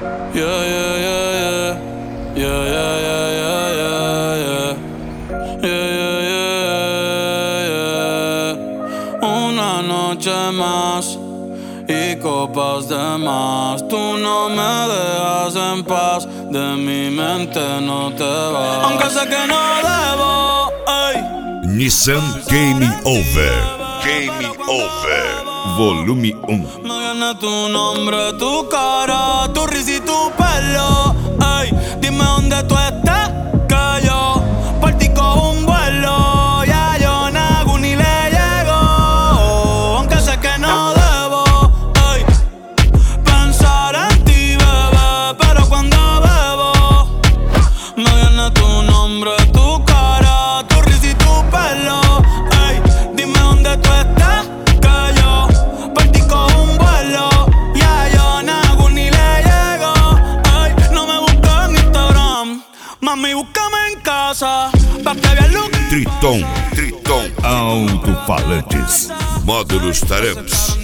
Yeah, yeah, yeah, yeah. Yeah, yeah, yeah, yeah, yeah, yeah. Yeah, yeah, yeah, yeah. Una noche más y copas de más. Tú no me dejas en paz, de mi mente no te vas. Aunque sé que no debo, ey. Nissan Game Over. Game Over. Volume 1. Me viene tu nombre, tu cara, tu risa y tu pelo. Ey, dime dónde tú estás, que yo por ti cojo un vuelo. Ya yo no hago ni le llego, aunque sé que no debo, ey, pensar en ti, bebé. Pero cuando bebo, me viene tu nombre, tu cara, tu risa y tu pelo. Ey, dime dónde tú estás, que yo por ti cojo un vuelo. Ya yo no hago ni le llego. Ey, no me busques en Instagram, mami, búscame en casa, pa' que veas lo que Triton Alto-Falantes. Módulos Taramps.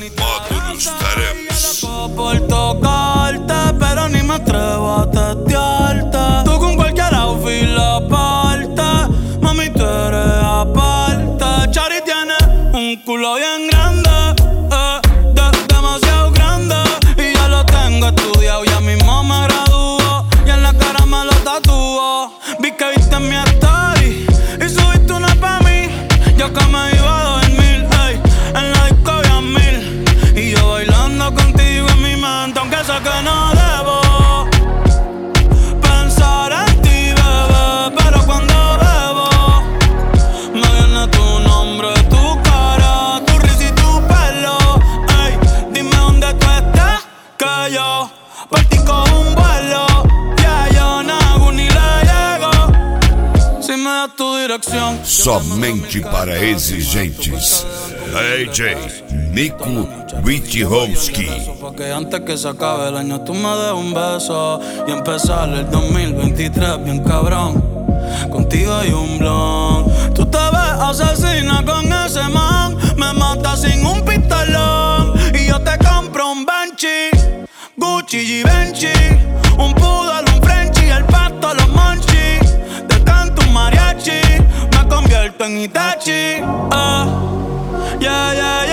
por tocarte, pero ni me atrevo a testearte. Tú con cualquier outfit la parte, mami, tú eres aparte. Chari tiene un culo bien grande, demasiado grande. Y ya lo tengo estudiado, ya mismo me gradúo. Y en la cara me lo tatúo. Vi que viste en mi story y subiste una pa' mí. Yo que me iba a dormir, ey, en la disco había 1000. Y yo bailando contigo en mi mente, aunque sé que no debo pensar en ti, bebé. Pero cuando bebo, me viene tu nombre, tu cara, tu risa y tu pelo. Ey, dime dónde tú estás, que yo por ti cojo un vuelo. Ya yo no hago ni le llego. Si me das tu dirección, Somente para exigentes. AJ Nico Witchowski. porque antes que se acabe el año tú me des un beso y empezar el 2023 bien cabrón. Contigo hay un blon. Tú te ves asesina con ese man, me matas sin un pistolón. Y yo te compro un Banshee, Gucci, Givenchy, un poodle, un Frenchie, el pasto, los monchis. Te canto un mariachi, me convierto en Itachi. Yeah, yeah,